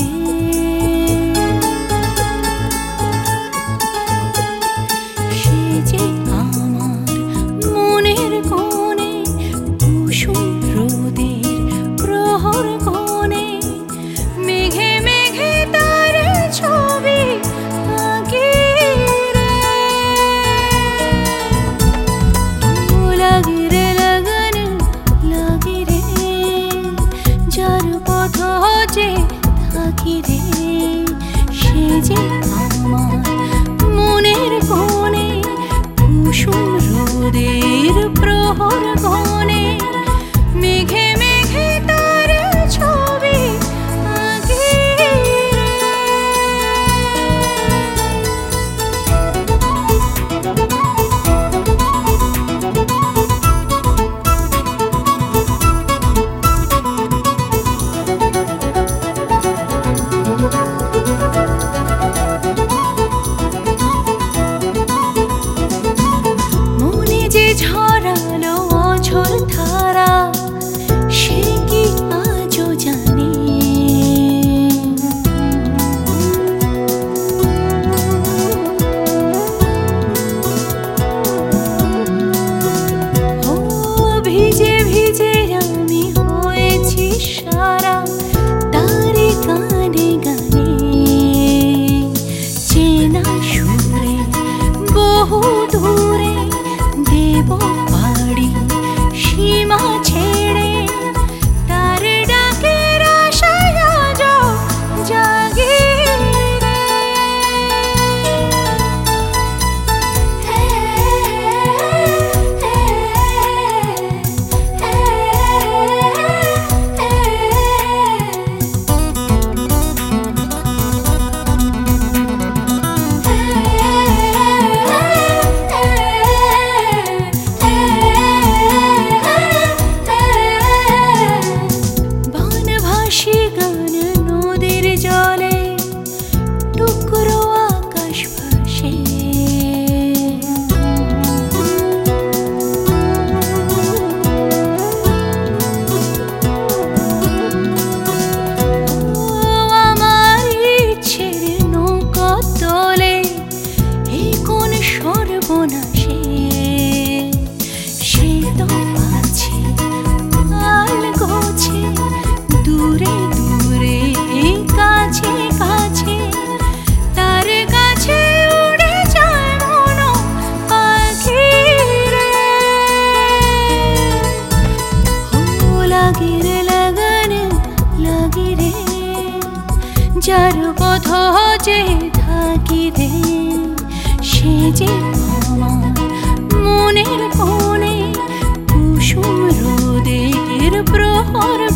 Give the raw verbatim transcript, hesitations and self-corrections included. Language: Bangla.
সে যে আমার মনের কোণে কুসুম রোদের প্রহর কোণে মেঘে মেঘে তার ছবি আঁকি রে। ও লাগি রে লগন লাগি রে, যার পথ যে থাকি রে। সে যে আমার মনের কোণে কুসুম রোদের প্রহর কোণে মেঘে মেঘে তার ছবি আঁকি রে। মনে যে ঝরালো অঝোর ধারা, সে কি আজও জানে? ও ভিজে ভিজে আমি হয়েছি সারা, তারে গানে গানে চেনা সুরে বহু দূরে দেব পাড়ি সীমা ছেড়ে। তার ডাকের আশায় আজ জাগি রে। বানভাসী গান নদীর জলে টুকরো আকাশ ভাসে। ও আমার ইচ্ছের নৌকা তোলে এ কোন সর্বনাশে। সে তো আছে আল গোছে দূরে দূরে কাছে কাছে, তার কাছে উড়ে যায় মন পাখি রে। ও লাগি রে লগন লাগি রে, যার পথ যে থাকি রে। সে যে আমার মনের কোণে কুসুম রোদের প্রহর